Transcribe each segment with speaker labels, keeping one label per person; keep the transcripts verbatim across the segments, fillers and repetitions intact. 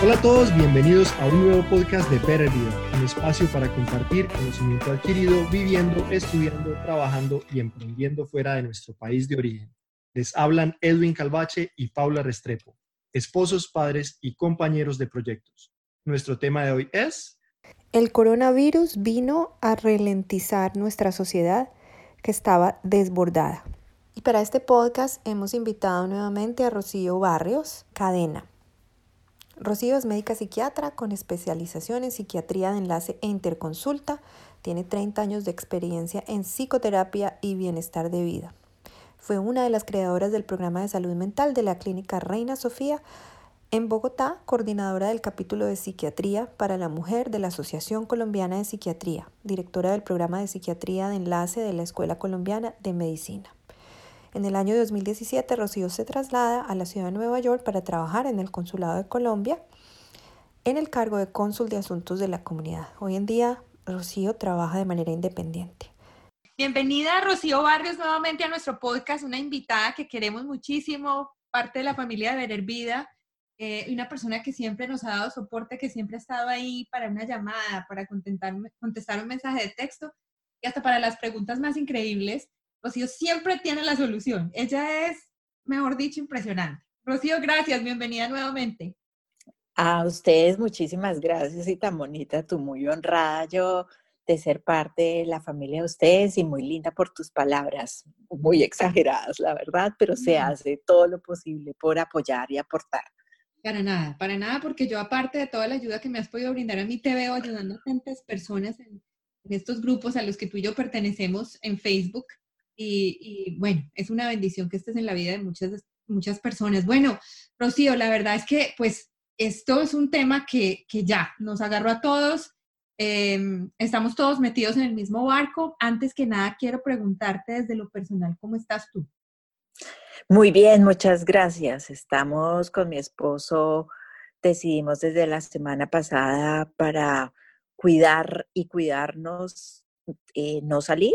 Speaker 1: Hola a todos, bienvenidos a un nuevo podcast de Better Vida, un espacio para compartir conocimiento adquirido viviendo, estudiando, trabajando y emprendiendo fuera de nuestro país de origen. Les hablan Edwin Calvache y Paula Restrepo, esposos, padres y compañeros de proyectos. Nuestro tema de hoy es...
Speaker 2: El coronavirus vino a ralentizar nuestra sociedad que estaba desbordada. Y para este podcast hemos invitado nuevamente a Rocío Barrios Cadena. Rocío es médica psiquiatra con especialización en psiquiatría de enlace e interconsulta. Tiene treinta años de experiencia en psicoterapia y bienestar de vida. Fue una de las creadoras del programa de salud mental de la Clínica Reina Sofía en Bogotá, coordinadora del capítulo de psiquiatría para la mujer de la Asociación Colombiana de Psiquiatría, directora del programa de psiquiatría de enlace de la Escuela Colombiana de Medicina. En el año dos mil diecisiete, Rocío se traslada a la ciudad de Nueva York para trabajar en el Consulado de Colombia en el cargo de cónsul de asuntos de la comunidad. Hoy en día, Rocío trabaja de manera independiente.
Speaker 3: Bienvenida, Rocío Barrios, nuevamente a nuestro podcast, una invitada que queremos muchísimo, parte de la familia de Better Vida, eh, una persona que siempre nos ha dado soporte, que siempre ha estado ahí para una llamada, para contestar, contestar un mensaje de texto y hasta para las preguntas más increíbles. Rocío siempre tiene la solución. Ella es, mejor dicho, impresionante. Rocío, gracias. Bienvenida nuevamente.
Speaker 4: A ustedes muchísimas gracias y tan bonita, tú muy honrada yo de ser parte de la familia de ustedes y muy linda por tus palabras, muy exageradas la verdad, pero se hace todo lo posible por apoyar y aportar.
Speaker 3: Para nada, para nada, porque yo aparte de toda la ayuda que me has podido brindar a mí, te veo ayudando a tantas personas en, en estos grupos a los que tú y yo pertenecemos en Facebook. Y, y bueno, es una bendición que estés en la vida de muchas, muchas personas. Bueno, Rocío, la verdad es que pues esto es un tema que, que ya nos agarró a todos, eh, estamos todos metidos en el mismo barco. Antes que nada, quiero preguntarte desde lo personal, ¿cómo estás tú?
Speaker 4: Muy bien, muchas gracias. Estamos con mi esposo, decidimos desde la semana pasada para cuidar y cuidarnos, eh, no salir.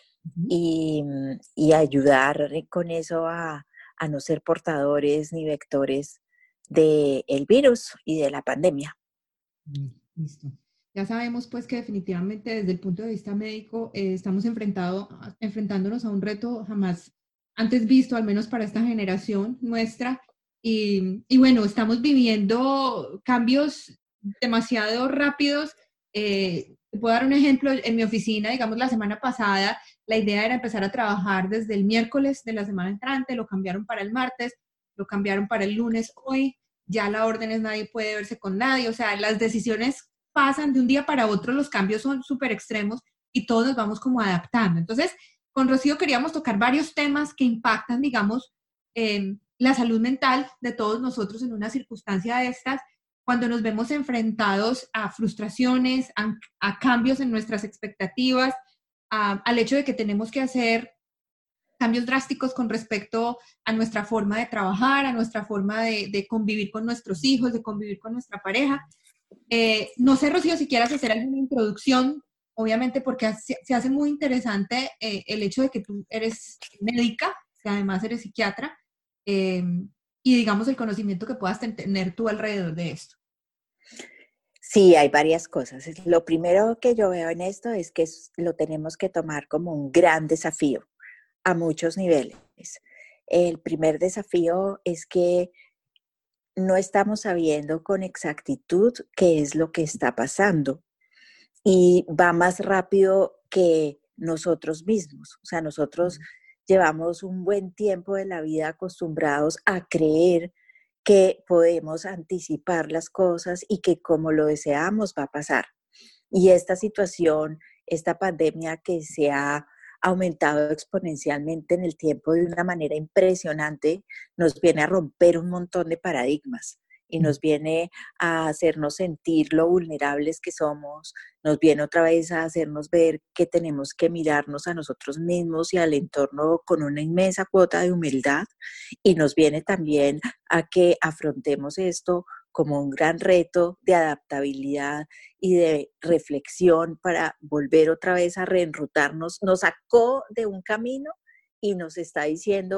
Speaker 4: Y, y ayudar con eso a, a no ser portadores ni vectores del virus y de la pandemia.
Speaker 3: Listo. Ya sabemos pues que definitivamente desde el punto de vista médico eh, estamos enfrentado, enfrentándonos a un reto jamás antes visto, al menos para esta generación nuestra. Y, y bueno, estamos viviendo cambios demasiado rápidos. Eh, te puedo dar un ejemplo. En mi oficina, digamos, la semana pasada, la idea era empezar a trabajar desde el miércoles de la semana entrante, lo cambiaron para el martes, lo cambiaron para el lunes hoy, ya la orden es nadie puede verse con nadie, o sea, las decisiones pasan de un día para otro, los cambios son súper extremos y todos nos vamos como adaptando. Entonces, con Rocío queríamos tocar varios temas que impactan, digamos, eh, la salud mental de todos nosotros en una circunstancia de estas, cuando nos vemos enfrentados a frustraciones, a, a cambios en nuestras expectativas, a, al hecho de que tenemos que hacer cambios drásticos con respecto a nuestra forma de trabajar, a nuestra forma de, de convivir con nuestros hijos, de convivir con nuestra pareja. Eh, no sé, Rocío, si quieras hacer alguna introducción, obviamente porque se, se hace muy interesante eh, el hecho de que tú eres médica, que además eres psiquiatra, eh, y digamos el conocimiento que puedas tener tú alrededor de esto.
Speaker 4: Sí, hay varias cosas. Lo primero que yo veo en esto es que lo tenemos que tomar como un gran desafío a muchos niveles. El primer desafío es que no estamos sabiendo con exactitud qué es lo que está pasando y va más rápido que nosotros mismos. O sea, nosotros llevamos un buen tiempo de la vida acostumbrados a creer que podemos anticipar las cosas y que como lo deseamos va a pasar. Y esta situación, esta pandemia que se ha aumentado exponencialmente en el tiempo de una manera impresionante, nos viene a romper un montón de paradigmas y nos viene a hacernos sentir lo vulnerables que somos, nos viene otra vez a hacernos ver que tenemos que mirarnos a nosotros mismos y al entorno con una inmensa cuota de humildad, y nos viene también a que afrontemos esto como un gran reto de adaptabilidad y de reflexión para volver otra vez a reenrutarnos. Nos sacó de un camino y nos está diciendo,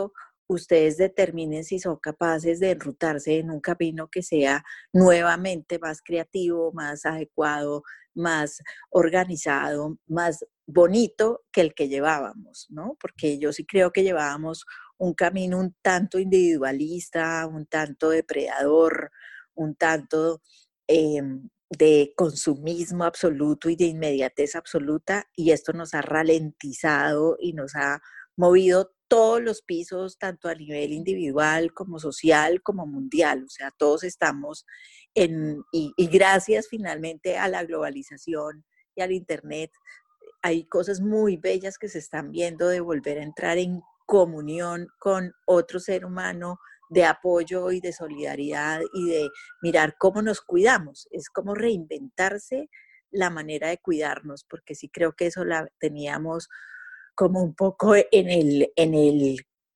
Speaker 4: ustedes determinen si son capaces de enrutarse en un camino que sea nuevamente más creativo, más adecuado, más organizado, más bonito que el que llevábamos, ¿no? Porque yo sí creo que llevábamos un camino un tanto individualista, un tanto depredador, un tanto eh, de consumismo absoluto y de inmediatez absoluta, y esto nos ha ralentizado y nos ha movido todos los pisos, tanto a nivel individual como social, como mundial. O sea, todos estamos en, y, y gracias finalmente a la globalización y al Internet, hay cosas muy bellas que se están viendo de volver a entrar en comunión con otro ser humano, de apoyo y de solidaridad y de mirar cómo nos cuidamos. Es como reinventarse la manera de cuidarnos, porque sí creo que eso la teníamos como un poco en el, en el,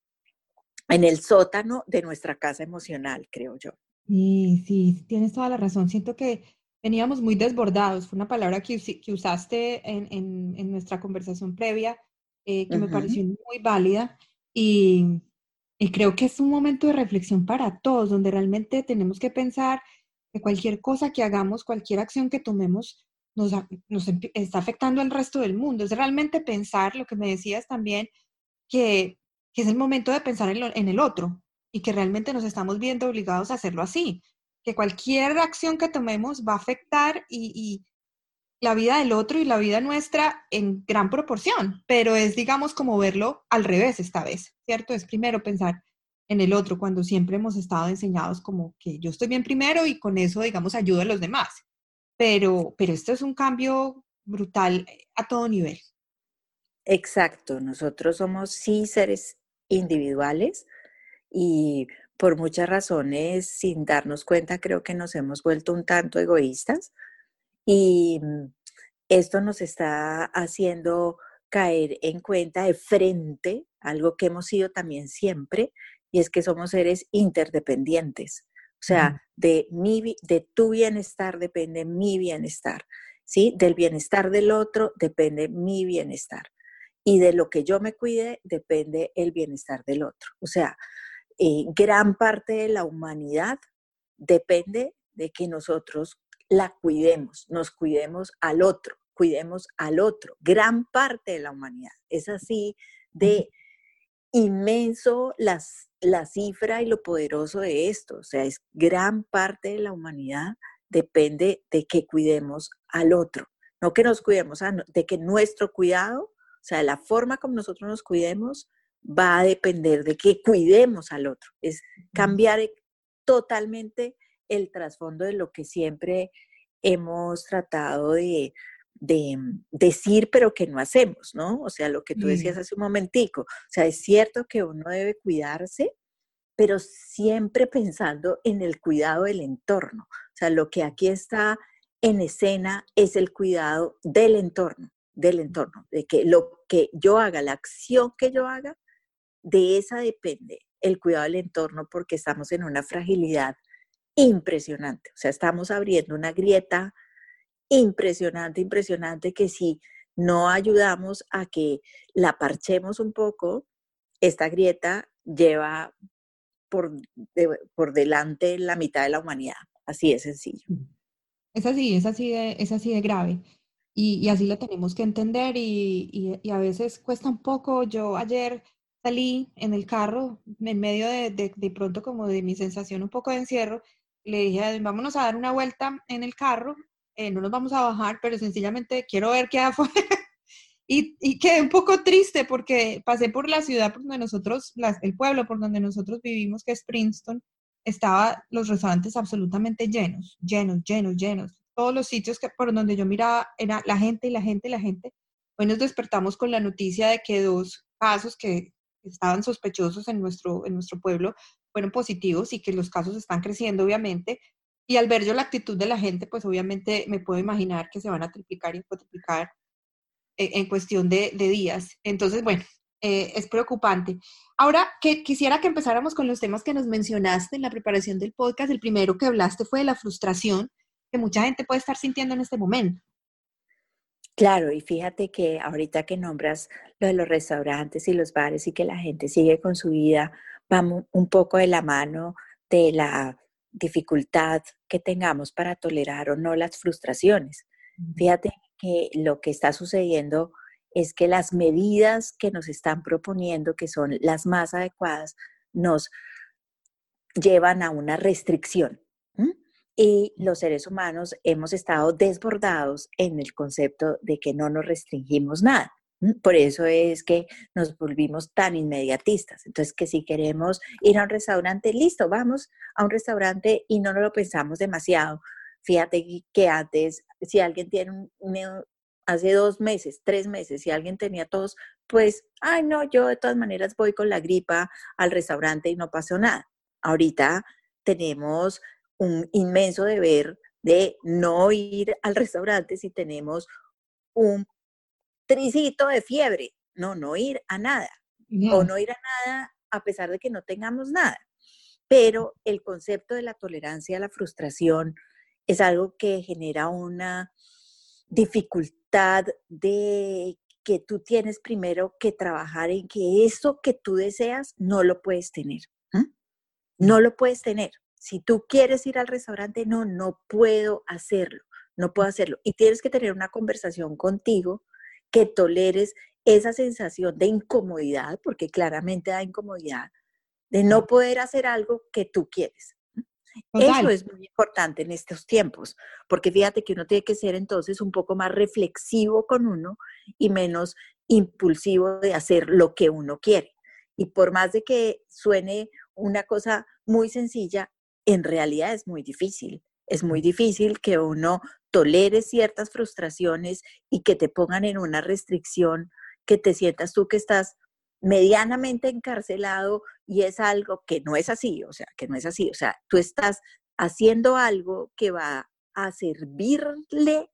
Speaker 4: en el sótano de nuestra casa emocional, creo yo.
Speaker 3: Sí, sí, tienes toda la razón. Siento que veníamos muy desbordados. Fue una palabra que, que usaste en, en, en nuestra conversación previa, eh, que uh-huh. me pareció muy válida. Y, y creo que es un momento de reflexión para todos, donde realmente tenemos que pensar que cualquier cosa que hagamos, cualquier acción que tomemos, nos, nos está afectando al resto del mundo. Es realmente pensar, lo que me decías también, que, que es el momento de pensar en, lo, en el otro, y que realmente nos estamos viendo obligados a hacerlo así, que cualquier acción que tomemos va a afectar y, y la vida del otro y la vida nuestra en gran proporción, pero es, digamos, como verlo al revés esta vez, ¿cierto? Es primero pensar en el otro, cuando siempre hemos estado enseñados como que yo estoy bien primero y con eso, digamos, ayudo a los demás, pero, pero esto es un cambio brutal a todo nivel.
Speaker 4: Exacto, nosotros somos sí seres individuales, y por muchas razones, sin darnos cuenta, creo que nos hemos vuelto un tanto egoístas, y esto nos está haciendo caer en cuenta de frente algo que hemos sido también siempre, y es que somos seres interdependientes. O sea, de, mi, de tu bienestar depende mi bienestar, ¿sí? Del bienestar del otro depende mi bienestar, y de lo que yo me cuide depende el bienestar del otro. O sea, Eh, gran parte de la humanidad depende de que nosotros la cuidemos, nos cuidemos al otro, cuidemos al otro. Gran parte de la humanidad. Es así de inmenso las, la cifra y lo poderoso de esto. O sea, es gran parte de la humanidad depende de que cuidemos al otro. No que nos cuidemos, de que nuestro cuidado, o sea, la forma como nosotros nos cuidemos, va a depender de que cuidemos al otro. Es cambiar totalmente el trasfondo de lo que siempre hemos tratado de, de decir, pero que no hacemos, ¿no? O sea, lo que tú decías hace un momentico. O sea, es cierto que uno debe cuidarse, pero siempre pensando en el cuidado del entorno. O sea, lo que aquí está en escena es el cuidado del entorno, del entorno, de que lo que yo haga, la acción que yo haga, de esa depende el cuidado del entorno, porque estamos en una fragilidad impresionante. O sea, estamos abriendo una grieta impresionante, impresionante, que si no ayudamos a que la parchemos un poco, esta grieta lleva por, de, por delante la mitad de la humanidad. Así de sencillo.
Speaker 3: Es así, es así de, es así de grave. Y, y así lo tenemos que entender, y, y, y a veces cuesta un poco. Yo ayer salí en el carro, en medio de, de, de pronto como de mi sensación un poco de encierro, le dije, vámonos a dar una vuelta en el carro, eh, no nos vamos a bajar, pero sencillamente quiero ver qué hay afuera. y, y quedé un poco triste porque pasé por la ciudad por donde nosotros, la, el pueblo por donde nosotros vivimos, que es Princeton, estaba los restaurantes absolutamente llenos, llenos, llenos, llenos. Todos los sitios que, por donde yo miraba era la gente y la gente y la gente. Hoy nos despertamos con la noticia de que dos casos que estaban sospechosos en nuestro, en nuestro pueblo fueron positivos, y que los casos están creciendo, obviamente. Y al ver yo la actitud de la gente, pues obviamente me puedo imaginar que se van a triplicar y cuatriplicar eh, en cuestión de, de días. Entonces, bueno, eh, es preocupante. Ahora, que quisiera que empezáramos con los temas que nos mencionaste en la preparación del podcast. El primero que hablaste fue de la frustración que mucha gente puede estar sintiendo en este momento.
Speaker 4: Claro, y fíjate que ahorita que nombras lo de los restaurantes y los bares y que la gente sigue con su vida, vamos un poco de la mano de la dificultad que tengamos para tolerar o no las frustraciones. Fíjate que lo que está sucediendo es que las medidas que nos están proponiendo, que son las más adecuadas, nos llevan a una restricción. ¿Mm? Y los seres humanos hemos estado desbordados en el concepto de que no nos restringimos nada. ¿Mm? Por eso es que nos volvimos tan inmediatistas. Entonces, que si queremos ir a un restaurante, listo, vamos a un restaurante y no nos lo pensamos demasiado. Fíjate que antes, si alguien tiene un, un hace dos meses, tres meses, si alguien tenía tos, pues, ay, no, yo de todas maneras voy con la gripa al restaurante y no pasó nada. Ahorita tenemos un inmenso deber de no ir al restaurante si tenemos un tricito de fiebre. No, no ir a nada.
Speaker 3: No.
Speaker 4: O no ir a nada a pesar de que no tengamos nada. Pero el concepto de la tolerancia a la frustración es algo que genera una dificultad de que tú tienes primero que trabajar en que eso que tú deseas no lo puedes tener. ¿eh? No lo puedes tener. Si tú quieres ir al restaurante, no, no puedo hacerlo, no puedo hacerlo. Y tienes que tener una conversación contigo que toleres esa sensación de incomodidad, porque claramente da incomodidad, de no poder hacer algo que tú quieres.
Speaker 3: Total.
Speaker 4: Eso es muy importante en estos tiempos, porque fíjate que uno tiene que ser entonces un poco más reflexivo con uno y menos impulsivo de hacer lo que uno quiere. Y por más de que suene una cosa muy sencilla, en realidad es muy difícil. Es muy difícil que uno tolere ciertas frustraciones y que te pongan en una restricción, que te sientas tú que estás medianamente encarcelado y es algo que no es así, o sea, que no es así, o sea, tú estás haciendo algo que va a servirle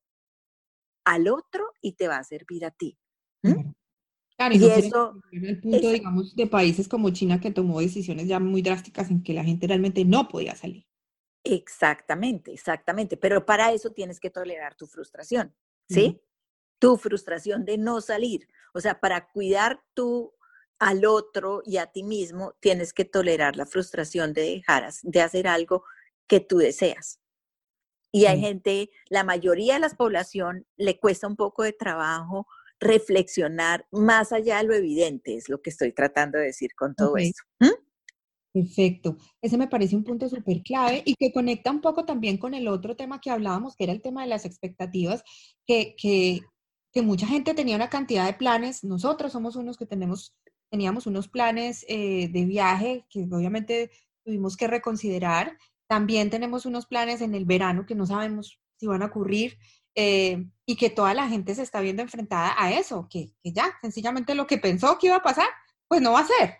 Speaker 4: al otro y te va a servir a ti. ¿Mm?
Speaker 3: Claro, y
Speaker 4: Y
Speaker 3: no quiere
Speaker 4: eso
Speaker 3: llegar al punto,
Speaker 4: es
Speaker 3: digamos, de países como China que tomó decisiones ya muy drásticas en que la gente realmente no podía salir.
Speaker 4: exactamente, exactamente, pero para eso tienes que tolerar tu frustración,
Speaker 3: Ujú.
Speaker 4: ¿sí? Tu frustración de no salir, o sea, para cuidar tú al otro y a ti mismo, tienes que tolerar la frustración de dejar de hacer algo que tú deseas. Y hay
Speaker 3: Sí.
Speaker 4: gente, la mayoría de la población le cuesta un poco de trabajo reflexionar más allá de lo evidente, es lo que estoy tratando de decir con todo
Speaker 3: Ok.
Speaker 4: esto. ¿Mm?
Speaker 3: Perfecto. Ese me parece un punto súper clave y que conecta un poco también con el otro tema que hablábamos, que era el tema de las expectativas, que, que, que mucha gente tenía una cantidad de planes. Nosotros somos unos que tenemos, teníamos unos planes eh, de viaje que obviamente tuvimos que reconsiderar. También tenemos unos planes en el verano que no sabemos si van a ocurrir eh, y que toda la gente se está viendo enfrentada a eso, que, que ya, sencillamente lo que pensó que iba a pasar, pues no va a ser.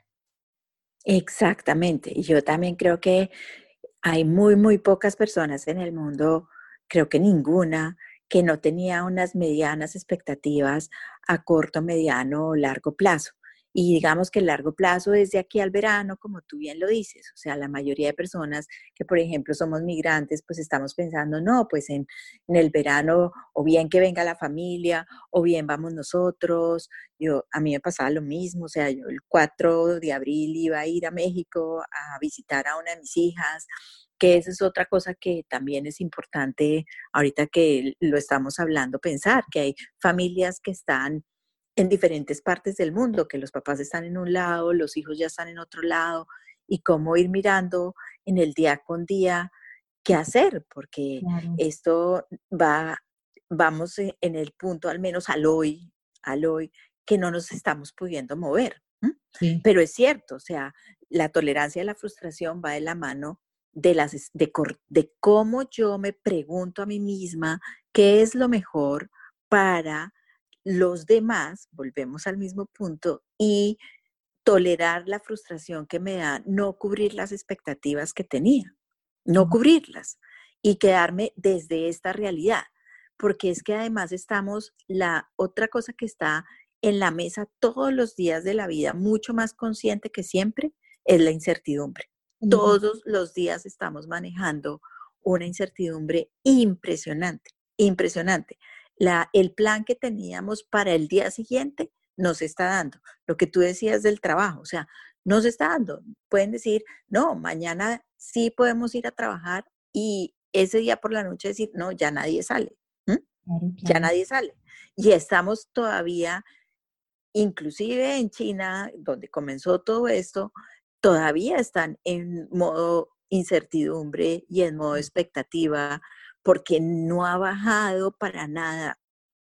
Speaker 4: Exactamente. Y yo también creo que hay muy, muy pocas personas en el mundo, creo que ninguna, que no tenía unas medianas expectativas a corto, mediano o largo plazo. Y digamos que el largo plazo es de aquí al verano, como tú bien lo dices. O sea, la mayoría de personas que, por ejemplo, somos migrantes, pues estamos pensando, no, pues en, en el verano, o bien que venga la familia, o bien vamos nosotros. Yo, a mí me pasaba lo mismo, o sea, yo el cuatro de abril iba a ir a México a visitar a una de mis hijas, que esa es otra cosa que también es importante ahorita que lo estamos hablando, pensar que hay familias que están en diferentes partes del mundo, que los papás están en un lado, los hijos ya están en otro lado, y cómo ir mirando en el día con día qué hacer, porque
Speaker 3: Claro.
Speaker 4: esto va, vamos en el punto, al menos al hoy, al hoy, que no nos estamos pudiendo mover. ¿m?
Speaker 3: Sí.
Speaker 4: Pero es cierto, o sea, la tolerancia a la frustración va de la mano de, las, de, de cómo yo me pregunto a mí misma qué es lo mejor para los demás, volvemos al mismo punto, y tolerar la frustración que me da no cubrir las expectativas que tenía, no
Speaker 3: Ujú.
Speaker 4: cubrirlas y quedarme desde esta realidad, porque es que además estamos, la otra cosa que está en la mesa todos los días de la vida, mucho más consciente que siempre, es la incertidumbre. Todos los días estamos manejando una incertidumbre impresionante, impresionante. La, el plan que teníamos para el día siguiente no se está dando. Lo que tú decías del trabajo, o sea, no se está dando. Pueden decir, no, mañana sí podemos ir a trabajar y ese día por la noche decir, no, ya nadie sale. ¿Mm?
Speaker 3: Claro,
Speaker 4: Ya
Speaker 3: claro.
Speaker 4: nadie sale. Y estamos todavía, inclusive en China, donde comenzó todo esto, todavía están en modo incertidumbre y en modo expectativa, porque no ha bajado para nada,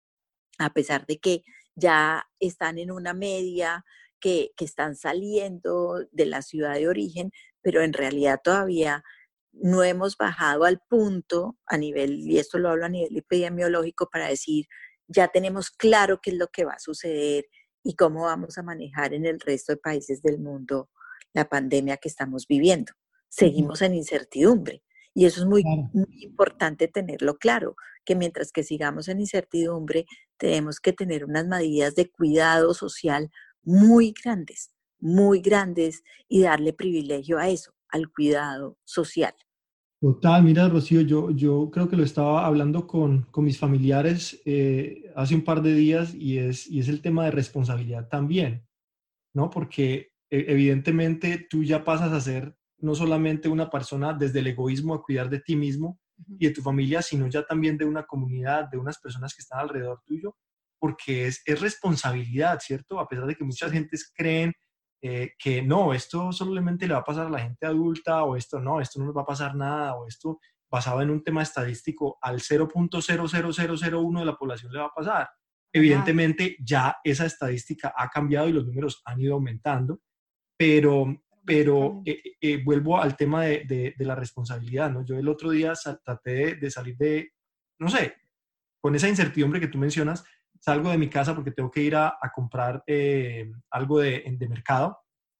Speaker 4: a pesar de que ya están en una media, que, que están saliendo de la ciudad de origen, pero en realidad todavía no hemos bajado al punto a nivel, y esto lo hablo a nivel epidemiológico, para decir, ya tenemos claro qué es lo que va a suceder y cómo vamos a manejar en el resto de países del mundo la pandemia que estamos viviendo. Seguimos en incertidumbre y eso es muy,
Speaker 1: Claro.
Speaker 4: muy importante tenerlo claro, que mientras que sigamos en incertidumbre, tenemos que tener unas medidas de cuidado social muy grandes, muy grandes y darle privilegio a eso, al cuidado social.
Speaker 1: Total, mira, Rocío, yo, yo creo que lo estaba hablando con, con mis familiares eh, hace un par de días y es, y es el tema de responsabilidad también, ¿no? Porque eh, evidentemente tú ya pasas a ser no solamente una persona desde el egoísmo a cuidar de ti mismo y de tu familia, sino ya también de una comunidad, de unas personas que están alrededor tuyo, porque es, es responsabilidad, ¿cierto? A pesar de que muchas gentes creen eh, que no, esto solamente le va a pasar a la gente adulta, o esto no, esto no nos va a pasar nada, o esto basado en un tema estadístico al cero punto cero cero cero cero uno de la población le va a pasar. Evidentemente ya esa estadística ha cambiado y los números han ido aumentando, pero, pero eh, eh, vuelvo al tema de, de, de la responsabilidad, ¿no? Yo el otro día sal, traté de, de salir de, no sé, con esa incertidumbre que tú mencionas, salgo de mi casa porque tengo que ir a, a comprar eh, algo de, de mercado.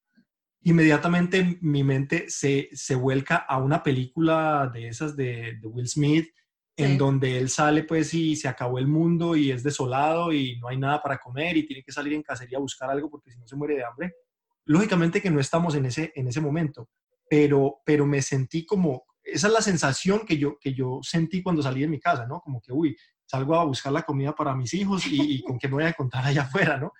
Speaker 1: Inmediatamente mi mente se, se vuelca a una película de esas de, de Will Smith,
Speaker 3: Sí.
Speaker 1: en donde él sale pues y se acabó el mundo y es desolado y no hay nada para comer y tiene que salir en cacería a buscar algo porque si no se muere de hambre. Lógicamente que no estamos en ese, en ese momento, pero, pero me sentí como, esa es la sensación que yo, que yo sentí cuando salí de mi casa, ¿no? Como que, uy, salgo a buscar la comida para mis hijos y, y con qué me voy a encontrar allá afuera, ¿no?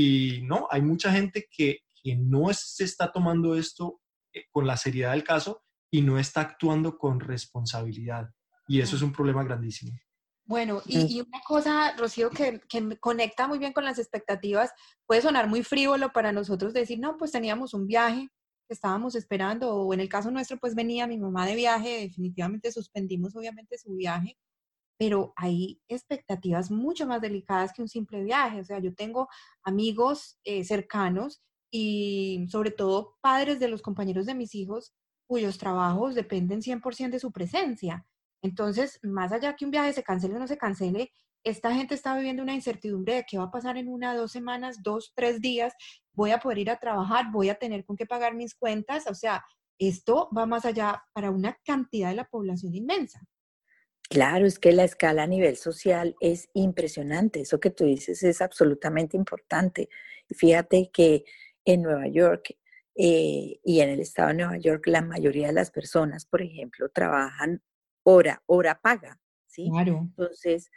Speaker 1: Y no, hay mucha gente que, que no es, se está tomando esto eh, con la seriedad del caso y no está actuando con responsabilidad. Y eso es un problema grandísimo.
Speaker 2: Bueno, y, y una cosa, Rocío, que, que me conecta muy bien con las expectativas, puede sonar muy frívolo para nosotros decir, no, pues teníamos un viaje que estábamos esperando, o en el caso nuestro, pues venía mi mamá de viaje, definitivamente suspendimos obviamente su viaje, pero hay expectativas mucho más delicadas que un simple viaje. O sea, yo tengo amigos eh, cercanos y sobre todo padres de los compañeros de mis hijos cuyos trabajos dependen cien por ciento de su presencia. Entonces, más allá que un viaje se cancele o no se cancele, esta gente está viviendo una incertidumbre de qué va a pasar en una, dos semanas, dos, tres días, voy a poder ir a trabajar, voy a tener con qué pagar mis cuentas. O sea, esto va más allá para una cantidad de la población inmensa.
Speaker 4: Claro, es que la escala a nivel social es impresionante. Eso que tú dices es absolutamente importante. Y fíjate que en Nueva York eh, y en el estado de Nueva York, la mayoría de las personas, por ejemplo, trabajan hora, hora paga, ¿sí?
Speaker 3: Claro.
Speaker 4: Entonces,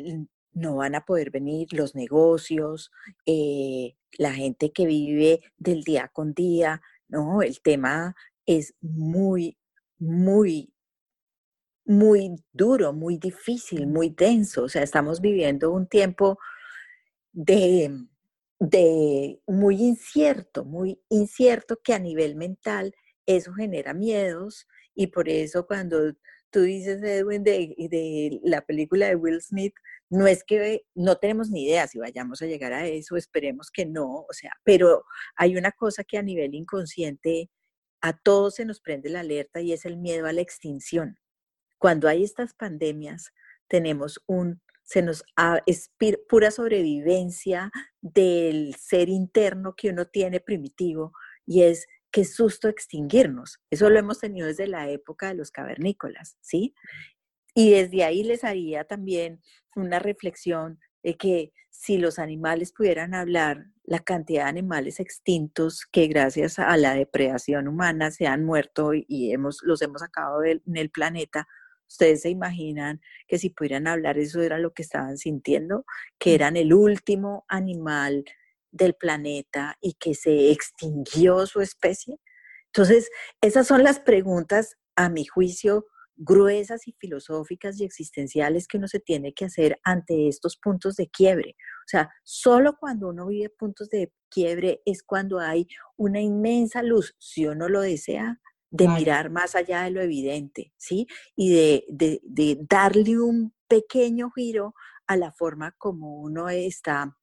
Speaker 4: no van a poder venir los negocios, eh, la gente que vive del día con día, ¿no? El tema es muy, muy muy duro, muy difícil, muy denso. O sea, estamos viviendo un tiempo de, de muy incierto, muy incierto, que a nivel mental eso genera miedos, y por eso cuando tú dices, Edwin, de, de la película de Will Smith, no es que no tenemos ni idea si vayamos a llegar a eso, esperemos que no, o sea, pero hay una cosa que a nivel inconsciente a todos se nos prende la alerta, y es el miedo a la extinción. Cuando hay estas pandemias, tenemos un, se nos ha, es pura sobrevivencia del ser interno que uno tiene primitivo, y es qué susto extinguirnos. Eso lo hemos tenido desde la época de los cavernícolas, ¿sí? Y desde ahí les haría también una reflexión de que si los animales pudieran hablar, la cantidad de animales extintos que gracias a la depredación humana se han muerto y hemos, los hemos acabado de, en el planeta. Ustedes se imaginan que si pudieran hablar, eso era lo que estaban sintiendo, que eran el último animal del planeta y que se extinguió su especie? Entonces, esas son las preguntas, a mi juicio, gruesas y filosóficas y existenciales que uno se tiene que hacer ante estos puntos de quiebre. O sea, solo cuando uno vive puntos de quiebre es cuando hay una inmensa luz, si uno lo desea, de
Speaker 3: Claro.
Speaker 4: mirar más allá de lo evidente, ¿sí? Y de, de, de darle un pequeño giro a la forma como uno está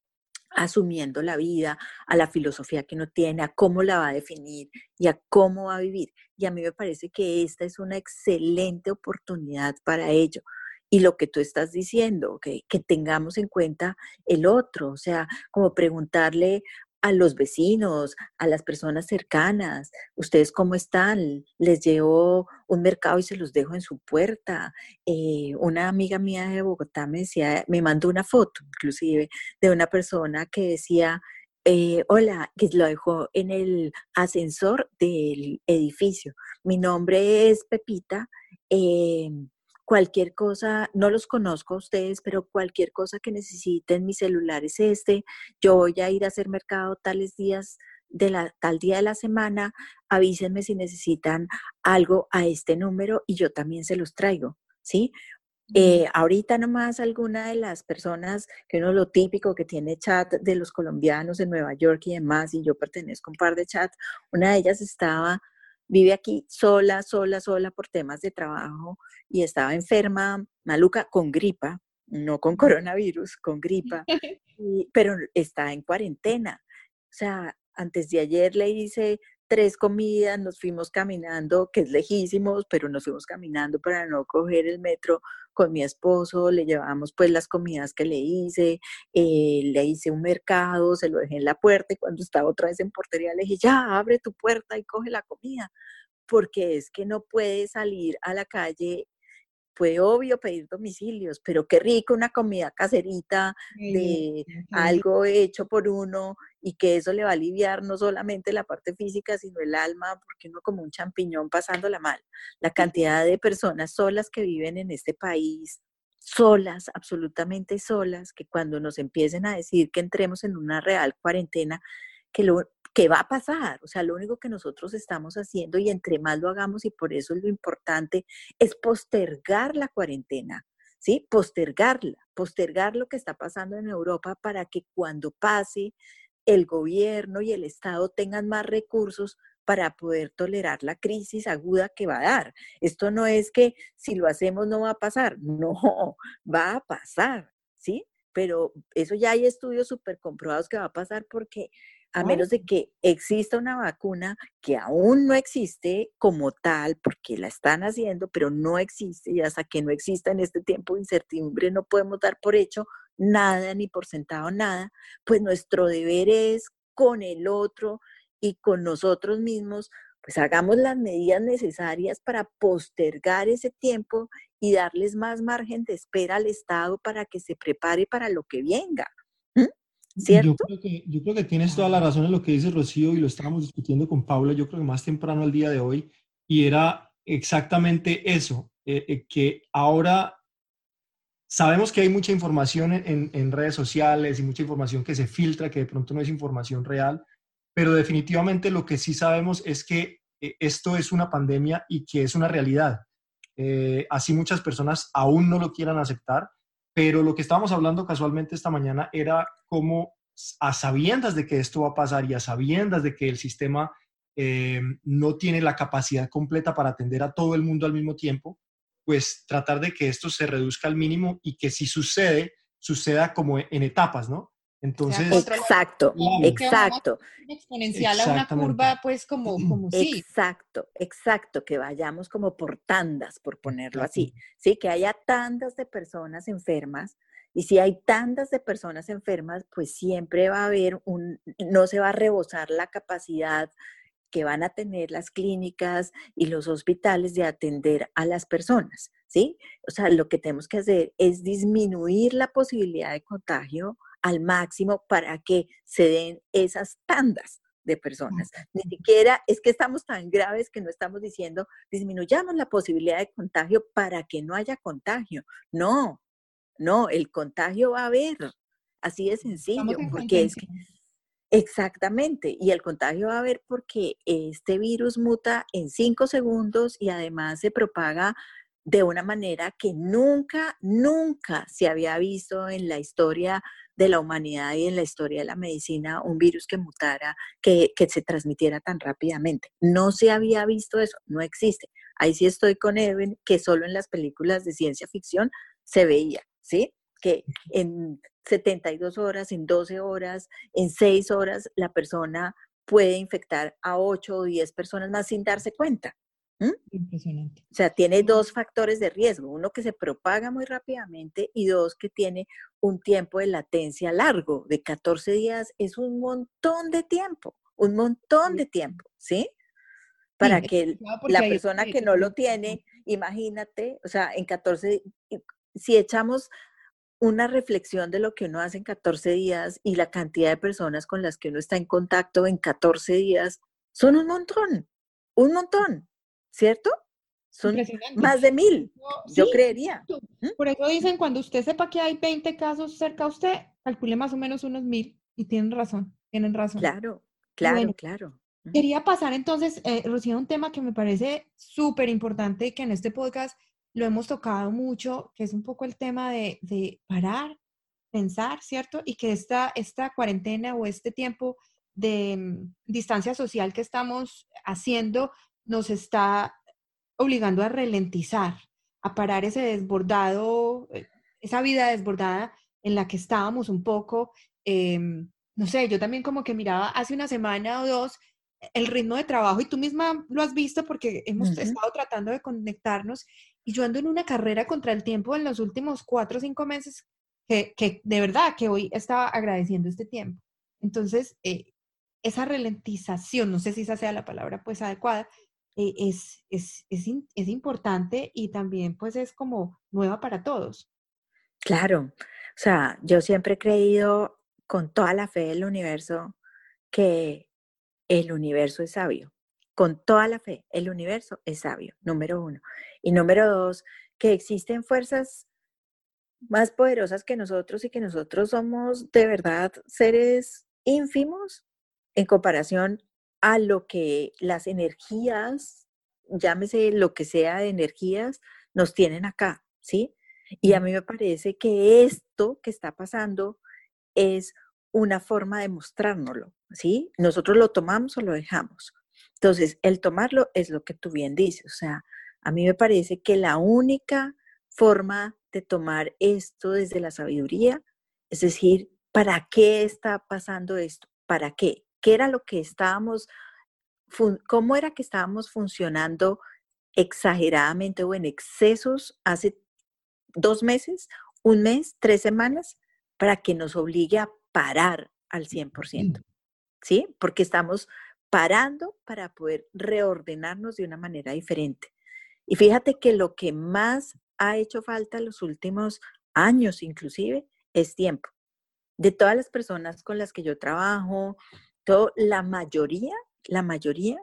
Speaker 4: asumiendo la vida, a la filosofía que uno tiene, a cómo la va a definir y a cómo va a vivir. Y a mí me parece que esta es una excelente oportunidad para ello. Y lo que tú estás diciendo, que, que tengamos en cuenta el otro, o sea, como preguntarle a los vecinos, a las personas cercanas, ¿ustedes cómo están? Les llevo un mercado y se los dejo en su puerta. Eh, una amiga mía de Bogotá me decía, me mandó una foto, inclusive, de una persona que decía, eh, hola, que lo dejó en el ascensor del edificio. Mi nombre es Pepita. Eh, Cualquier cosa, no los conozco a ustedes, pero cualquier cosa que necesiten, mi celular es este. Yo voy a ir a hacer mercado tales días de la, tal día de la semana. Avísenme si necesitan algo a este número y yo también se los traigo, ¿sí? Eh, ahorita nomás alguna de las personas, que uno lo típico que tiene chat de los colombianos en Nueva York y demás, y yo pertenezco a un par de chats, una de ellas estaba, vive aquí sola, sola, sola por temas de trabajo y estaba enferma, maluca, con gripa, no con coronavirus, con gripa, y, pero está en cuarentena. O sea, antes de ayer le hice tres comidas, nos fuimos caminando, que es lejísimos, pero nos fuimos caminando para no coger el metro con mi esposo, le llevamos pues las comidas que le hice, eh, le hice un mercado, se lo dejé en la puerta y cuando estaba otra vez en portería le dije, ya, abre tu puerta y coge la comida, porque es que no puede salir a la calle. Fue obvio pedir domicilios, pero qué rico una comida caserita de algo hecho por uno y que eso le va a aliviar no solamente la parte física, sino el alma, porque uno como un champiñón pasándola mal. La cantidad de personas solas que viven en este país, solas, absolutamente solas, que cuando nos empiecen a decir que entremos en una real cuarentena, que lo que va a pasar, o sea, lo único que nosotros estamos haciendo y entre más lo hagamos y por eso es lo importante, es postergar la cuarentena, ¿sí? Postergarla, postergar lo que está pasando en Europa para que cuando pase el gobierno y el Estado tengan más recursos para poder tolerar la crisis aguda que va a dar. Esto no es que si lo hacemos no va a pasar, no, va a pasar, ¿sí? Pero eso ya hay estudios súper comprobados que va a pasar porque a menos de que exista una vacuna que aún no existe como tal, porque la están haciendo, pero no existe, y hasta que no exista en este tiempo de incertidumbre no podemos dar por hecho nada, ni por sentado nada, pues nuestro deber es con el otro y con nosotros mismos, pues hagamos las medidas necesarias para postergar ese tiempo y darles más margen de espera al Estado para que se prepare para lo que venga. ¿Mm? ¿Cierto?
Speaker 1: Yo creo que, yo creo que tienes toda la razón en lo que dice Rocío y lo estábamos discutiendo con Paula, yo creo que más temprano al día de hoy, y era exactamente eso, eh, eh, que ahora sabemos que hay mucha información en, en redes sociales y mucha información que se filtra, que de pronto no es información real, pero definitivamente lo que sí sabemos es que eh, esto es una pandemia y que es una realidad. Eh, así muchas personas aún no lo quieran aceptar, pero lo que estábamos hablando casualmente esta mañana era cómo a sabiendas de que esto va a pasar y a sabiendas de que el sistema eh, no tiene la capacidad completa para atender a todo el mundo al mismo tiempo, pues tratar de que esto se reduzca al mínimo y que si sucede, suceda como en etapas, ¿no? Entonces,
Speaker 4: exacto, claro. exacto.
Speaker 3: Exponencial a una curva, pues como, como sí.
Speaker 4: Exacto, exacto, que vayamos como por tandas, por ponerlo así, sí, que haya tandas de personas enfermas, y si hay tandas de personas enfermas, pues siempre va a haber un, no se va a rebosar la capacidad que van a tener las clínicas y los hospitales de atender a las personas, ¿sí? O sea, lo que tenemos que hacer es disminuir la posibilidad de contagio al máximo para que se den esas tandas de personas. Ni siquiera es que estamos tan graves que no estamos diciendo disminuyamos la posibilidad de contagio para que no haya contagio. No, no, el contagio va a haber. Así de sencillo, porque es que Exactamente, y el contagio va a haber porque este virus muta en cinco segundos y además se propaga de una manera que nunca, nunca se había visto en la historia de la humanidad y en la historia de la medicina, un virus que mutara, que, que se transmitiera tan rápidamente. No se había visto eso, no existe. Ahí sí estoy con Edwin, que solo en las películas de ciencia ficción se veía, ¿sí? Que en setenta y dos horas, en doce horas, en seis horas, la persona puede infectar a ocho o diez personas más sin darse cuenta. ¿Mm?
Speaker 3: Impresionante.
Speaker 4: O sea, tiene dos factores de riesgo, uno que se propaga muy rápidamente y dos que tiene un tiempo de latencia largo, de catorce días, es un montón de tiempo, un montón de tiempo, ¿sí? Para
Speaker 3: Sí,
Speaker 4: que
Speaker 3: porque
Speaker 4: la
Speaker 3: hay
Speaker 4: persona que no lo tiene, imagínate, o sea, en catorce, si echamos una reflexión de lo que uno hace en catorce días y la cantidad de personas con las que uno está en contacto en catorce días, son un montón, un montón, ¿cierto? Son
Speaker 3: impresionante.
Speaker 4: más de mil,
Speaker 3: No,
Speaker 4: yo
Speaker 3: sí,
Speaker 4: creería. ¿Mm?
Speaker 3: por eso dicen, cuando usted sepa que hay veinte casos cerca a usted, calcule más o menos unos mil. Y tienen razón, tienen razón.
Speaker 4: Claro, claro,
Speaker 3: Bueno,
Speaker 4: claro. ¿Mm?
Speaker 3: quería pasar entonces, eh, Rocío, a un tema que me parece súper importante y que en este podcast lo hemos tocado mucho, que es un poco el tema de, de parar, pensar, ¿cierto? Y que esta, esta cuarentena o este tiempo de mm, distancia social que estamos haciendo nos está obligando a ralentizar, a parar ese desbordado, eh, esa vida desbordada en la que estábamos un poco. em, no sé, yo también como que miraba hace una semana o dos el ritmo de trabajo y tú misma lo has visto porque hemos
Speaker 4: Ujú.
Speaker 3: estado tratando de conectarnos y yo ando en una carrera contra el tiempo en los últimos cuatro o cinco meses que, que de verdad que hoy estaba agradeciendo este tiempo. Entonces, eh, esa ralentización, no sé si esa sea la palabra pues adecuada, eh, es, es, es, in- es importante y también pues es como nueva para todos.
Speaker 4: Claro, o sea, yo siempre he creído con toda la fe del universo que el universo es sabio. Con toda la fe, el universo es sabio, número uno. Y número dos, que existen fuerzas más poderosas que nosotros y que nosotros somos de verdad seres ínfimos en comparación a lo que las energías, llámese lo que sea de energías, nos tienen acá, ¿sí? Y a mí me parece que esto que está pasando es una forma de mostrárnoslo, ¿sí? Nosotros lo tomamos o lo dejamos. Entonces, el tomarlo es lo que tú bien dices, o sea, a mí me parece que la única forma de tomar esto desde la sabiduría, es decir, ¿para qué está pasando esto? ¿Para qué? ¿Qué era lo que estábamos, cómo era que estábamos funcionando exageradamente o en excesos hace dos meses, un mes, tres semanas, para que nos obligue a parar al cien por ciento, ¿sí? Porque estamos parando para poder reordenarnos de una manera diferente. Y fíjate que lo que más ha hecho falta en los últimos años inclusive es tiempo. De todas las personas con las que yo trabajo, todo, la mayoría, la mayoría,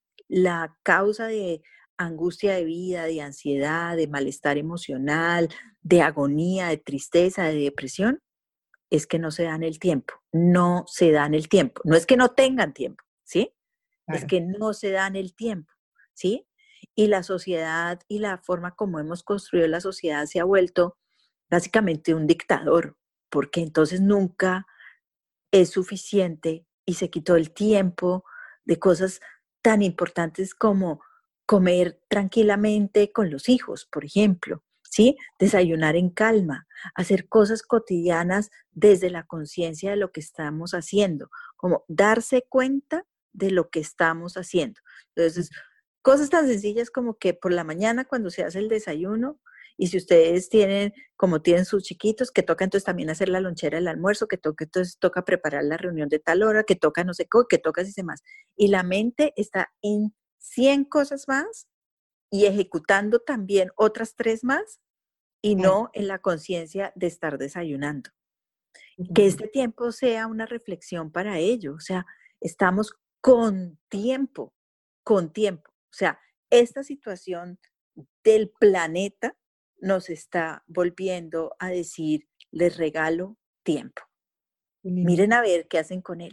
Speaker 4: la causa de angustia de vida, de ansiedad, de malestar emocional, de agonía, de tristeza, de depresión, es que no se dan el tiempo, no se dan el tiempo. No es que no tengan tiempo, ¿sí? Es
Speaker 3: Claro.
Speaker 4: que no se dan el tiempo, ¿sí? Y la sociedad y la forma como hemos construido la sociedad se ha vuelto básicamente un dictador, porque entonces nunca es suficiente y se quitó el tiempo de cosas tan importantes como comer tranquilamente con los hijos, por ejemplo, ¿sí? Desayunar en calma, hacer cosas cotidianas desde la conciencia de lo que estamos haciendo, como darse cuenta de lo que estamos haciendo. Entonces, cosas tan sencillas como que por la mañana cuando se hace el desayuno, y si ustedes tienen, como tienen sus chiquitos, que toca entonces también hacer la lonchera del almuerzo, que toca entonces toca preparar la reunión de tal hora, que toca no sé qué, que toca así más. Y la mente está en cien cosas más y ejecutando también otras tres más y
Speaker 3: Claro.
Speaker 4: no en la conciencia de estar desayunando. Que este tiempo sea una reflexión para ello, o sea, estamos con tiempo, con tiempo. O sea, esta situación del planeta nos está volviendo a decir, les regalo tiempo.
Speaker 3: Qué lindo.
Speaker 4: Miren a ver qué hacen con él,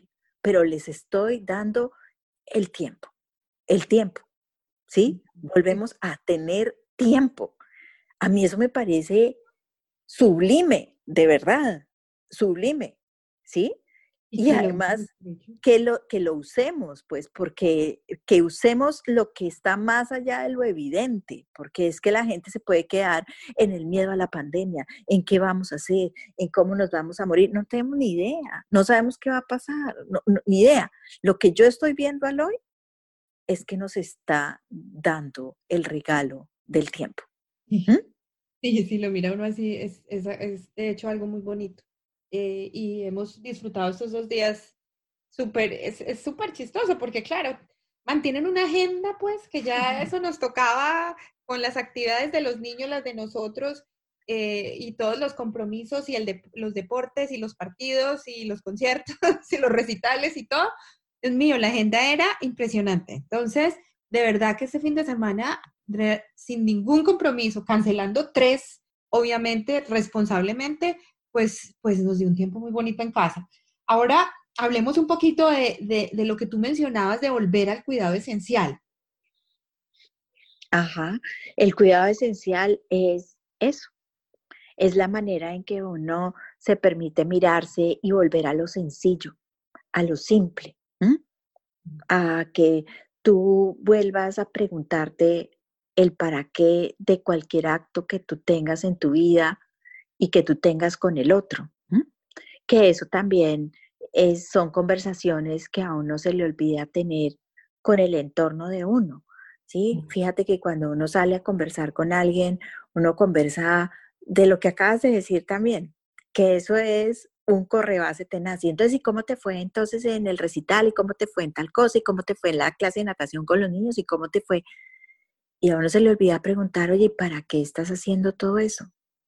Speaker 4: pero les estoy dando el tiempo, el tiempo, ¿sí? Volvemos a tener tiempo. A mí eso me parece sublime, de verdad, sublime, ¿sí? Y, y además que lo, que lo usemos, pues, porque que usemos lo que está más allá de lo evidente, porque es que la gente se puede quedar en el miedo a la pandemia, en qué vamos a hacer, en cómo nos vamos a morir. No tenemos ni idea, no sabemos qué va a pasar, no, no, ni idea. Lo que yo estoy viendo al hoy es que nos está dando el regalo del tiempo.
Speaker 3: ¿Mm? Sí, sí, lo mira uno así, es, es, es de hecho algo muy bonito. Eh, y hemos disfrutado estos dos días súper, es súper chistoso porque claro, mantienen una agenda pues que ya eso nos tocaba con las actividades de los niños, las de nosotros eh, y todos los compromisos y el de, los deportes y los partidos y los conciertos y los recitales y todo. Dios mío, la agenda era impresionante. Entonces, de verdad que este fin de semana, re, sin ningún compromiso, cancelando tres, obviamente, responsablemente, pues, pues nos dio un tiempo muy bonito en casa. Ahora, hablemos un poquito de, de, de lo que tú mencionabas de volver al cuidado esencial.
Speaker 4: Ajá, el cuidado esencial es eso, es la manera en que uno se permite mirarse y volver a lo sencillo, a lo simple, ¿m? A que tú vuelvas a preguntarte el para qué de cualquier acto que tú tengas en tu vida y que tú tengas con el otro, ¿m? Que eso también es, son conversaciones que a uno se le olvida tener con el entorno de uno, ¿sí? Fíjate que cuando uno sale a conversar con alguien, uno conversa de lo que acabas de decir también, que eso es un correbase tenaz. Y entonces, ¿y cómo te fue entonces en el recital? ¿Y cómo te fue en tal cosa? ¿Y cómo te fue en la clase de natación con los niños? ¿Y cómo te fue? Y a uno se le olvida preguntar, oye, ¿para qué estás haciendo todo eso?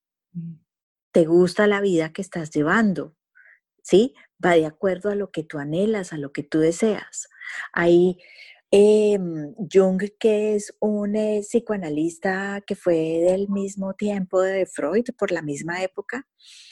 Speaker 4: ¿Te gusta la vida que estás llevando? ¿Sí? Va de acuerdo a lo que tú anhelas, a lo que tú deseas. Ahí eh, Jung, que es un eh, psicoanalista que fue del mismo tiempo de Freud, por la misma época,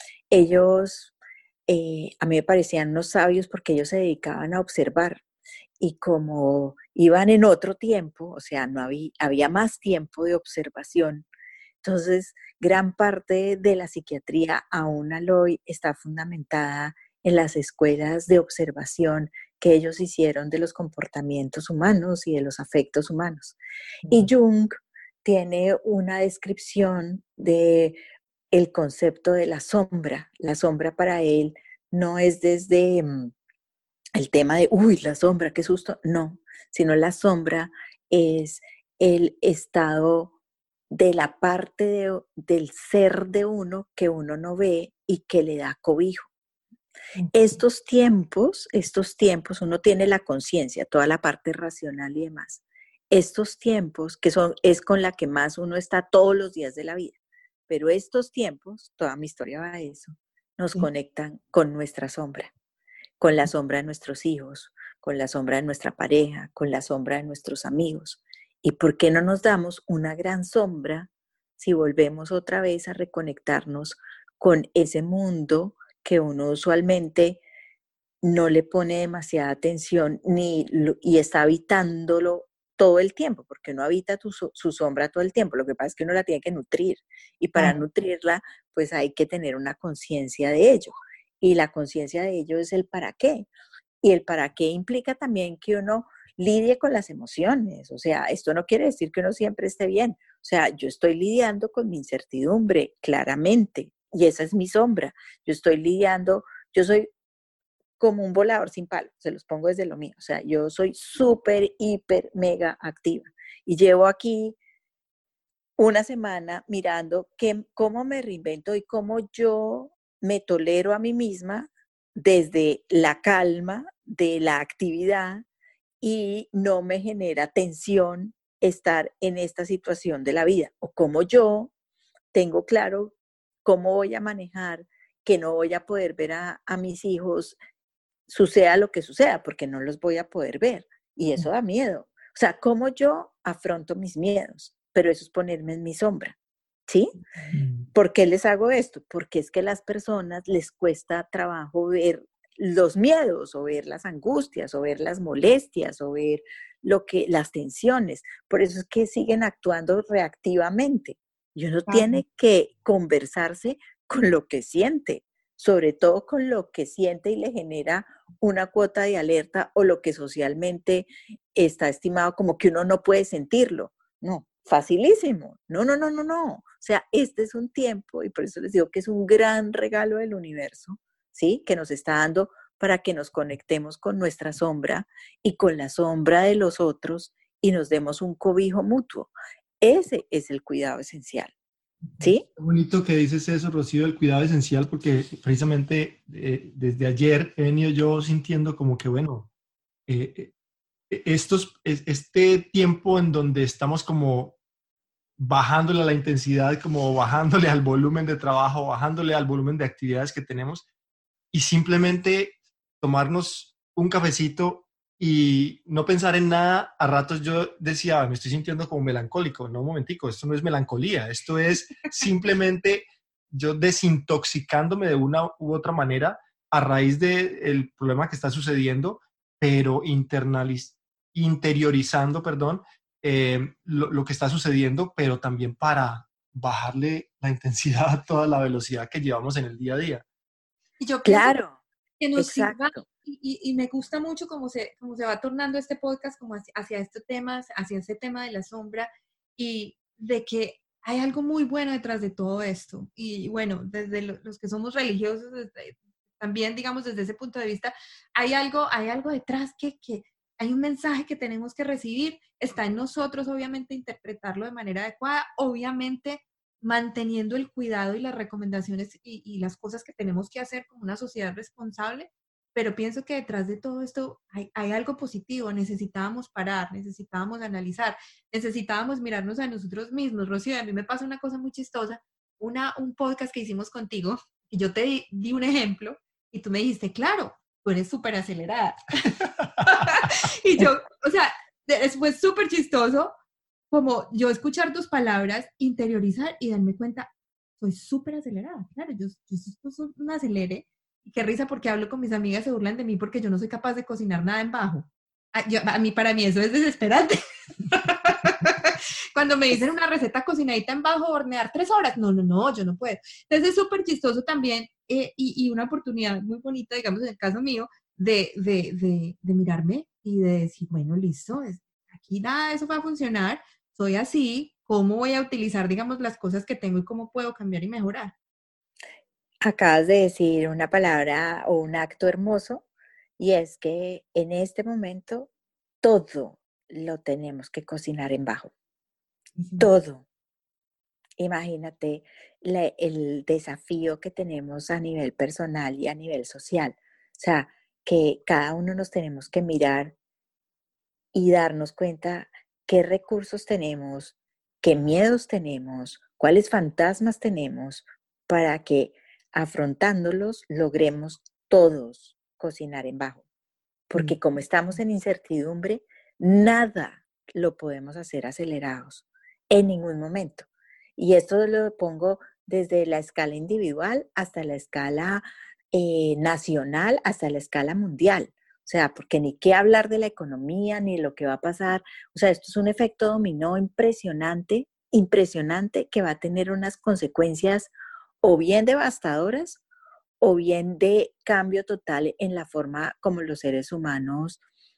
Speaker 4: ellos eh, a mí me parecían unos sabios porque ellos se dedicaban a observar y como iban en otro tiempo, o sea, no había, había más tiempo de observación. Entonces, gran parte de la psiquiatría aún al hoy está fundamentada en las escuelas de observación que ellos hicieron de los comportamientos humanos y de los afectos humanos. Y Jung tiene una descripción de el concepto de la sombra. La sombra para él no es desde um, el tema de, uy, la sombra, qué susto, no, sino la sombra es el estado de la parte de, del ser de uno que uno no ve y que le da cobijo. Estos tiempos, estos tiempos, uno tiene la conciencia, toda la parte racional y demás. Estos tiempos, que son, es con la que más uno está todos los días de la vida, pero estos tiempos, toda mi historia va a eso, nos sí. conectan con nuestra sombra, con la sombra de nuestros hijos, con la sombra de nuestra pareja, con la sombra de nuestros amigos. ¿Y por qué no nos damos una gran sombra si volvemos otra vez a reconectarnos con ese mundo que uno usualmente no le pone demasiada atención ni lo, y está habitándolo todo el tiempo, porque uno habita tu, su sombra todo el tiempo? Lo que pasa es que uno la tiene que nutrir y para ah. nutrirla pues hay que tener una conciencia de ello, y la conciencia de ello es el para qué, y el para qué implica también que uno lidie con las emociones. O sea, esto no quiere decir que uno siempre esté bien, o sea, yo estoy lidiando con mi incertidumbre claramente, y esa es mi sombra. Yo estoy lidiando, yo soy como un volador sin palo, se los pongo desde lo mío. O sea, yo soy súper, hiper, mega activa. Y llevo aquí una semana mirando que, cómo me reinvento y cómo yo me tolero a mí misma desde la calma de la actividad y no me genera tensión estar en esta situación de la vida. O cómo yo tengo claro cómo voy a manejar, que no voy a poder ver a, a mis hijos, suceda lo que suceda, porque no los voy a poder ver. Y eso da miedo. O sea, cómo yo afronto mis miedos, pero eso es ponerme en mi sombra, ¿sí? ¿Por qué les hago esto? Porque es que a las personas les cuesta trabajo ver los miedos, o ver las angustias, o ver las molestias, o ver lo que, las tensiones. Por eso es que siguen actuando reactivamente. Y uno
Speaker 3: Claro.
Speaker 4: tiene que conversarse con lo que siente, sobre todo con lo que siente y le genera una cuota de alerta, o lo que socialmente está estimado como que uno no puede sentirlo. No, facilísimo. No, no, no, no, no. O sea, este es un tiempo, y por eso les digo que es un gran regalo del universo, ¿sí? Que nos está dando para que nos conectemos con nuestra sombra y con la sombra de los otros, y nos demos un cobijo mutuo. Ese es el cuidado esencial, ¿sí?
Speaker 1: Qué bonito que dices eso, Rocío, del cuidado esencial, porque precisamente eh, desde ayer he venido yo sintiendo como que, bueno, eh, eh, estos, este tiempo en donde estamos como bajándole a la intensidad, como bajándole al volumen de trabajo, bajándole al volumen de actividades que tenemos, y simplemente tomarnos un cafecito y no pensar en nada. A ratos yo decía, me estoy sintiendo como melancólico. No, un momentico, esto no es melancolía, esto es simplemente yo desintoxicándome de una u otra manera a raíz del problema que está sucediendo, pero internaliz interiorizando, perdón, eh, lo, lo que está sucediendo, pero también para bajarle la intensidad a toda la velocidad que llevamos en el día a día.
Speaker 3: Y yo pienso
Speaker 4: Claro,
Speaker 3: que nos sirva,
Speaker 4: exacto.
Speaker 3: y, y, y me gusta mucho cómo se, cómo se va tornando este podcast como hacia, hacia estos temas, hacia ese tema de la sombra, y de que hay algo muy bueno detrás de todo esto. Y bueno, desde lo, los que somos religiosos, desde, también digamos desde ese punto de vista, hay algo, hay algo detrás que, que hay un mensaje que tenemos que recibir. Está en nosotros, obviamente, interpretarlo de manera adecuada, obviamente manteniendo el cuidado y las recomendaciones y, y las cosas que tenemos que hacer como una sociedad responsable, pero pienso que detrás de todo esto hay, hay algo positivo. Necesitábamos parar, necesitábamos analizar, necesitábamos mirarnos a nosotros mismos. Rocío, a mí me pasa una cosa muy chistosa, una, un podcast que hicimos contigo, y yo te di, di un ejemplo, y tú me dijiste, claro, tú eres súper acelerada. Y yo, o sea, fue súper chistoso, como yo escuchar tus palabras, interiorizar y darme cuenta, soy súper acelerada, claro, yo, yo, yo soy una acelere, y qué risa porque hablo con mis amigas, se burlan de mí porque yo no soy capaz de cocinar nada en bajo. A, yo, a mí, para mí eso es desesperante. Cuando me dicen una receta cocinadita en bajo, hornear tres horas, no, no, no, yo no puedo. Entonces es súper chistoso también, eh, y, y una oportunidad muy bonita, digamos, en el caso mío, de, de, de, de mirarme y de decir, bueno, listo, es, aquí nada de eso va a funcionar, soy así, ¿cómo voy a utilizar, digamos, las cosas que tengo y cómo puedo cambiar y mejorar?
Speaker 4: Acabas de decir una palabra o un acto hermoso, y es que en este momento todo lo tenemos que cocinar en bajo.
Speaker 3: Sí.
Speaker 4: Todo. Imagínate la, el desafío que tenemos a nivel personal y a nivel social. O sea, que cada uno nos tenemos que mirar y darnos cuenta qué recursos tenemos, qué miedos tenemos, cuáles fantasmas tenemos, para que afrontándolos logremos todos cocinar en bajo. Porque como estamos en incertidumbre, nada lo podemos hacer acelerados en ningún momento. Y esto lo pongo desde la escala individual hasta la escala eh, nacional, hasta la escala mundial. O sea, porque ni qué hablar de la economía, ni lo que va a pasar. O sea, esto es un efecto dominó impresionante, impresionante, que va a tener unas consecuencias o bien devastadoras o bien de cambio total en la forma como los seres humanos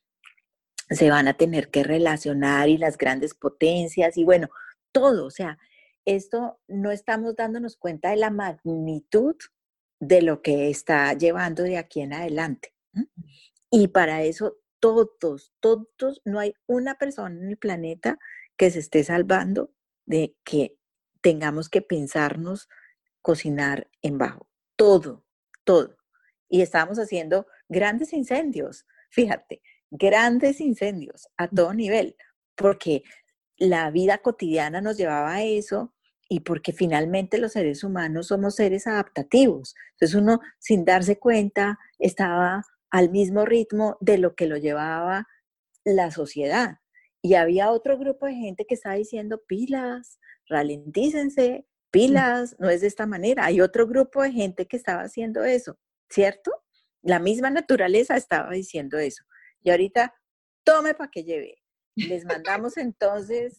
Speaker 4: se van a tener que relacionar, y las grandes potencias y bueno, todo. O sea, esto no estamos dándonos cuenta de la magnitud de lo que está llevando de aquí en adelante. ¿Mm? Y para eso todos, todos, no hay una persona en el planeta que se esté salvando de que tengamos que pensarnos cocinar en bajo. Todo, todo. Y estábamos haciendo grandes incendios, fíjate, grandes incendios a todo nivel, porque la vida cotidiana nos llevaba a eso, y porque finalmente los seres humanos somos seres adaptativos. Entonces uno, sin darse cuenta, estaba al mismo ritmo de lo que lo llevaba la sociedad. Y había otro grupo de gente que estaba diciendo, pilas, ralentícense, pilas, no es de esta manera. Hay otro grupo de gente que estaba haciendo eso, ¿cierto? La misma naturaleza estaba diciendo eso. Y ahorita, tome para que lleve. Les mandamos entonces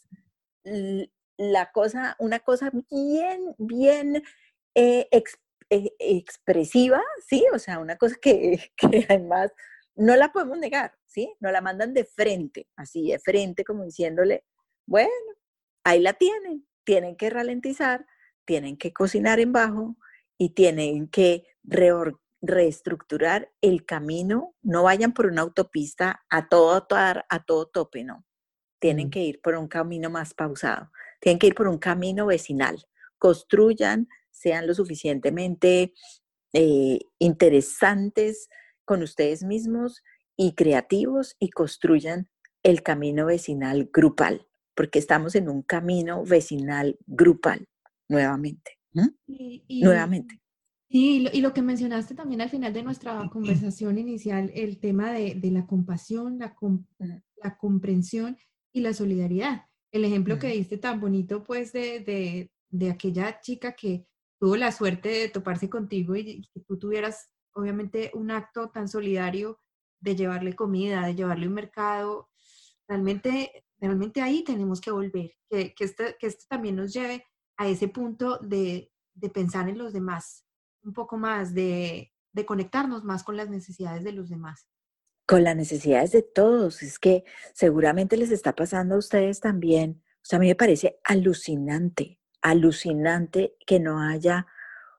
Speaker 4: la cosa, una cosa bien, bien eh, ex, eh, expresiva, ¿sí? O sea, una cosa que, que además no la podemos negar, ¿sí? Nos la mandan de frente, así de frente, como diciéndole, bueno, ahí la tienen, tienen que ralentizar, tienen que cocinar en bajo y tienen que reorganizar, reestructurar el camino, no vayan por una autopista a todo, a todo, a todo tope, no. Tienen mm. que ir por un camino más pausado, tienen que ir por un camino vecinal. Construyan, sean lo suficientemente eh, interesantes con ustedes mismos y creativos y construyan el camino vecinal grupal, porque estamos en un camino vecinal grupal, nuevamente. ¿Mm?
Speaker 3: Y, y...
Speaker 4: Nuevamente.
Speaker 3: Sí, y lo, y lo que mencionaste también al final de nuestra conversación inicial, el tema de, de la compasión, la, com, la comprensión y la solidaridad. El ejemplo que diste tan bonito, pues, de, de, de aquella chica que tuvo la suerte de toparse contigo y, y que tú tuvieras, obviamente, un acto tan solidario de llevarle comida, de llevarle un mercado. Realmente, realmente ahí tenemos que volver, que, que, este, que esto también nos lleve a ese punto de, de pensar en los demás, un poco más, de, de conectarnos más con las necesidades de los demás.
Speaker 4: Con las necesidades de todos. Es que seguramente les está pasando a ustedes también. O sea, a mí me parece alucinante, alucinante que no haya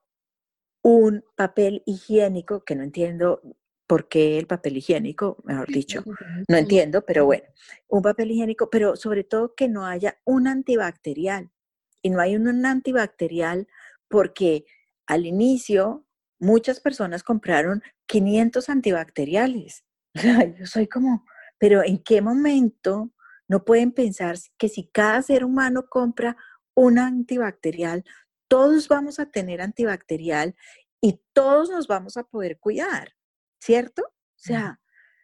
Speaker 4: un papel higiénico, que no entiendo por qué el papel higiénico, mejor dicho, no entiendo, pero bueno, un papel higiénico, pero sobre todo que no haya un antibacterial. Y no hay un antibacterial porque al inicio muchas personas compraron quinientos antibacteriales. Yo soy como, pero ¿en qué momento no pueden pensar que si cada ser humano compra un antibacterial, todos vamos a tener antibacterial y todos nos vamos a poder cuidar, ¿cierto? O sea,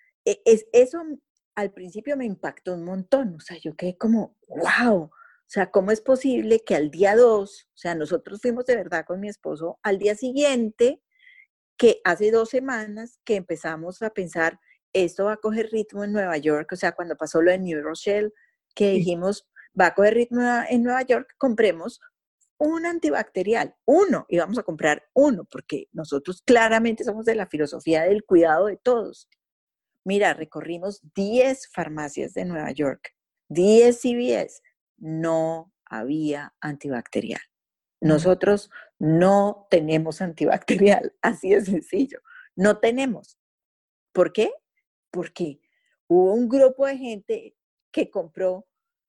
Speaker 4: es, eso al principio me impactó un montón. O sea, yo quedé como, wow. O sea, ¿cómo es posible que al día dos, o sea, nosotros fuimos de verdad con mi esposo, al día siguiente, que hace dos semanas que empezamos a pensar, esto va a coger ritmo en Nueva York, o sea, cuando pasó lo de New Rochelle, que dijimos, va a coger ritmo en Nueva York, compremos un antibacterial, uno, y vamos a comprar uno, porque nosotros claramente somos de la filosofía del cuidado de todos. Mira, recorrimos diez farmacias de Nueva York, diez C V S, no había antibacterial. Nosotros no tenemos antibacterial, así de sencillo. No tenemos. ¿Por qué? Porque hubo un grupo de gente que compró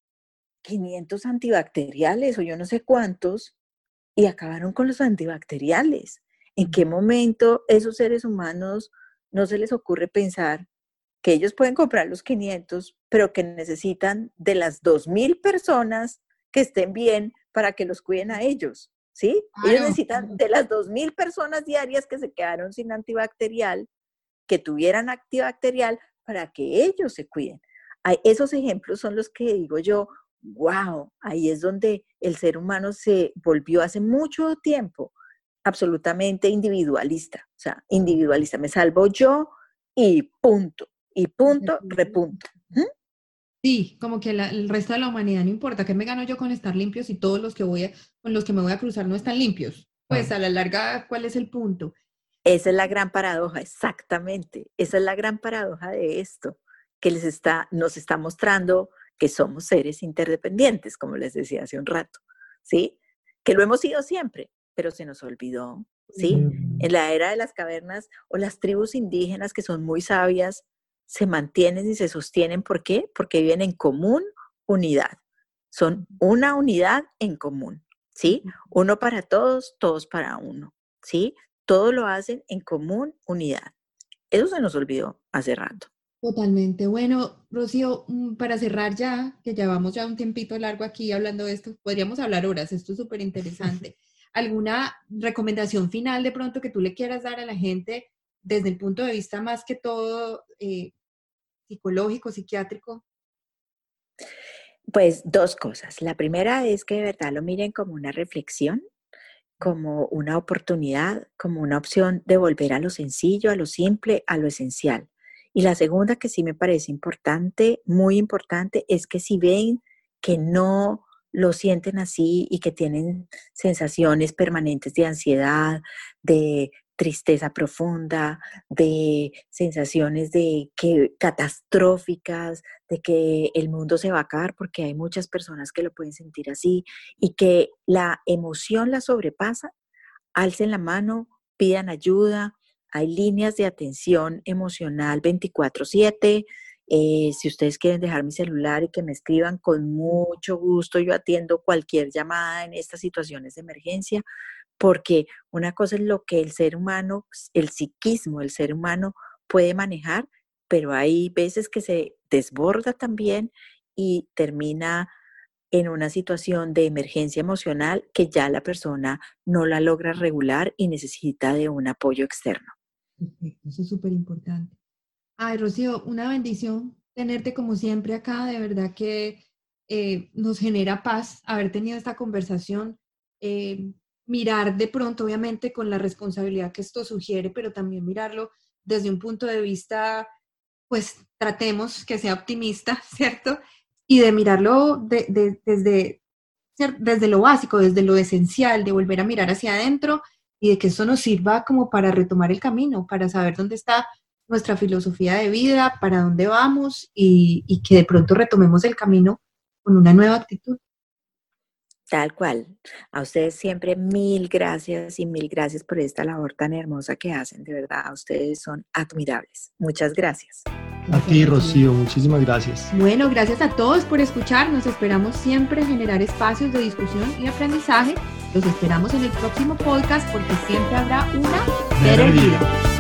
Speaker 4: quinientos antibacteriales o yo no sé cuántos y acabaron con los antibacteriales. ¿En qué momento esos seres humanos no se les ocurre pensar que ellos pueden comprar los quinientos, pero que necesitan de las dos mil personas que estén bien para que los cuiden a ellos, ¿sí? Claro. Ellos necesitan de las dos mil personas diarias que se quedaron sin antibacterial, que tuvieran antibacterial para que ellos se cuiden. Hay, esos ejemplos son los que digo yo, wow, ahí es donde el ser humano se volvió hace mucho tiempo absolutamente individualista, o sea, individualista, me salvo yo y punto. Y punto, repunto. ¿Mm?
Speaker 3: Sí, como que la, el resto de la humanidad no importa. ¿Qué me gano yo con estar limpios si todos los que voy a, con los que me voy a cruzar no están limpios? Pues a la larga, ¿cuál es el punto?
Speaker 4: Esa es la gran paradoja, exactamente. Esa es la gran paradoja de esto, que les está, nos está mostrando que somos seres interdependientes, como les decía hace un rato, ¿sí? Que lo hemos sido siempre, pero se nos olvidó, ¿sí? Mm. En la era de las cavernas o las tribus indígenas que son muy sabias, se mantienen y se sostienen. ¿Por qué? Porque viven en común unidad. Son una unidad en común, ¿sí? Uno para todos, todos para uno, ¿sí? Todo lo hacen en común unidad. Eso se nos olvidó hace rato.
Speaker 3: Totalmente. Bueno, Rocío, para cerrar ya, que llevamos ya un tiempito largo aquí hablando de esto, podríamos hablar horas, esto es súper interesante. ¿Alguna recomendación final de pronto que tú le quieras dar a la gente desde el punto de vista más que todo eh, psicológico, psiquiátrico?
Speaker 4: Pues dos cosas. La primera es que de verdad lo miren como una reflexión como una oportunidad, como una opción de volver a lo sencillo, a lo simple, a lo esencial. Y la segunda que sí me parece importante, muy importante, es que si ven que no lo sienten así y que tienen sensaciones permanentes de ansiedad, de tristeza profunda, de sensaciones de que catastróficas, de que el mundo se va a acabar, porque hay muchas personas que lo pueden sentir así y que la emoción la sobrepasa, alcen la mano, pidan ayuda. Hay líneas de atención emocional veinticuatro siete. Eh, si ustedes quieren dejar mi celular y que me escriban, con mucho gusto yo atiendo cualquier llamada en estas situaciones de emergencia, porque una cosa es lo que el ser humano, el psiquismo del ser humano puede manejar, pero hay veces que se desborda también y termina en una situación de emergencia emocional que ya la persona no la logra regular y necesita de un apoyo externo.
Speaker 3: Perfecto, eso es súper importante. Ay, Rocío, una bendición tenerte como siempre acá, de verdad que eh, nos genera paz haber tenido esta conversación, eh, mirar de pronto, obviamente, con la responsabilidad que esto sugiere, pero también mirarlo desde un punto de vista, pues tratemos que sea optimista, ¿cierto? Y de mirarlo de, de, desde, desde lo básico, desde lo esencial, de volver a mirar hacia adentro y de que esto nos sirva como para retomar el camino, para saber dónde está nuestra filosofía de vida, para dónde vamos y, y que de pronto retomemos el camino con una nueva actitud.
Speaker 4: Tal cual. A ustedes siempre mil gracias y mil gracias por esta labor tan hermosa que hacen. De verdad, ustedes son admirables. Muchas gracias.
Speaker 1: A ti, Rocío, muchísimas gracias.
Speaker 3: Bueno, gracias a todos por escuchar. Nos esperamos siempre generar espacios de discusión y aprendizaje. Los esperamos en el próximo podcast porque siempre habrá una Better Vida.